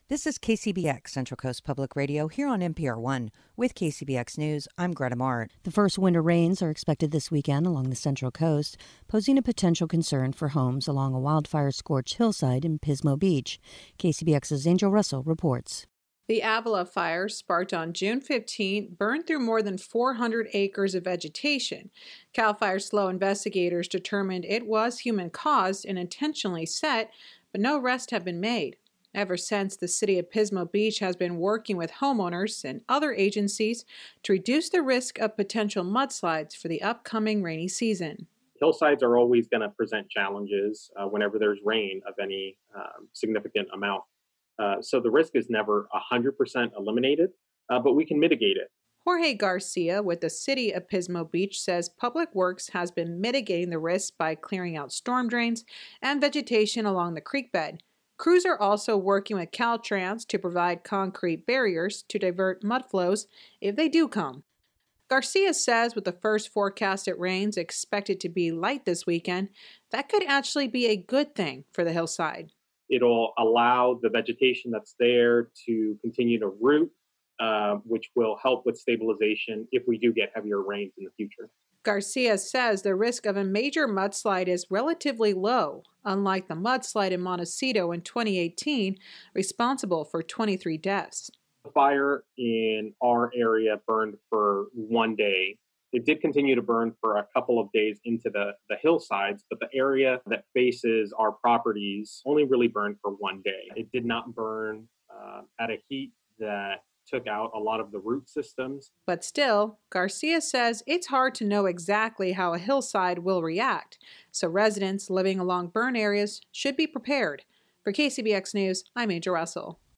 This is KCBX, Central Coast Public Radio, here on NPR One. With KCBX News, I'm Greta Mart. The first winter rains are expected this weekend along the Central Coast, posing a potential concern for homes along a wildfire-scorched hillside in Pismo Beach. KCBX's Angel Russell reports. The Avila fire, sparked on June 15, burned through more than 400 acres of vegetation. CAL FIRE SLO investigators determined it was human-caused and intentionally set, but no arrests have been made. Ever since, the city of Pismo Beach has been working with homeowners and other agencies to reduce the risk of potential mudslides for the upcoming rainy season. Hillsides are always going to present challenges whenever there's rain of any significant amount. So the risk is never 100% eliminated, but we can mitigate it. Jorge Garcia with the city of Pismo Beach says Public Works has been mitigating the risk by clearing out storm drains and vegetation along the creek bed. Crews are also working with Caltrans to provide concrete barriers to divert mud flows if they do come. Garcia says with the first forecasted rains expected to be light this weekend, that could actually be a good thing for the hillside. It'll allow the vegetation that's there to continue to root, which will help with stabilization if we do get heavier rains in the future. Garcia says the risk of a major mudslide is relatively low, unlike the mudslide in Montecito in 2018, responsible for 23 deaths. The fire in our area burned for 1 day. It did continue to burn for a couple of days into the hillsides, but the area that faces our properties only really burned for 1 day. It did not burn at a heat that took out a lot of the root systems. But still, Garcia says it's hard to know exactly how a hillside will react, so residents living along burn areas should be prepared. For KCBX News, I'm Angel Russell.